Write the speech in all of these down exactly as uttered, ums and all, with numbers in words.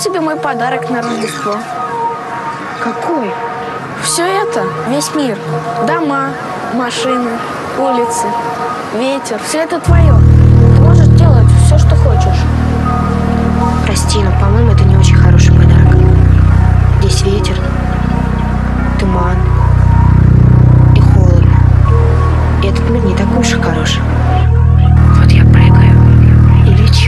тебе мой подарок на Рождество. Какой? Все это, весь мир, дома, машины, улицы, ветер, все это твое. Ты можешь делать все, что хочешь. Прости, но, по-моему, это не очень хороший подарок. Здесь ветер, туман и холодно. И этот мир не такой уж и хороший. Вот я прыгаю и лечу.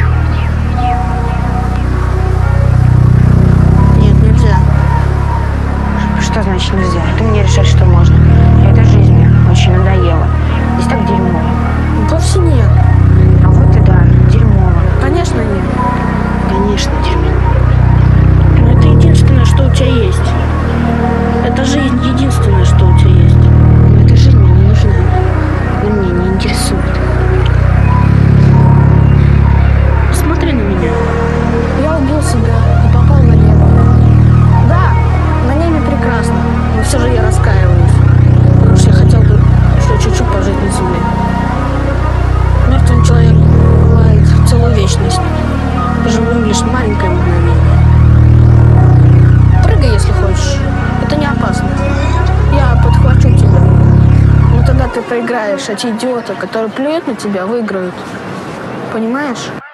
Нет, нельзя. Что значит нельзя? Ты мне решаешь, что можно. Эта жизнь мне очень надоела. Здесь так дерьмово. Вовсе нет. А вот и да, дерьмово. Конечно, нет. Конечно, дерьмово. Но это единственное, что у тебя есть. Это жизнь единственное, что у тебя есть. Но эта жизнь мне не нужна. Она меня не интересует. Посмотри на меня. Я убил себя и попал на небо. Да, на небе прекрасно, но все же я раскаиваюсь. Потому что я хотел бы еще чуть-чуть пожить на земле. Мертвым человеком бывает целую вечность. Живым лишь маленькое мгновение. Прыгай, если хочешь. Это не опасно. Я подхвачу тебя. Но тогда ты проиграешь, а те идиоты, которые плюют на тебя, выиграют. Понимаешь?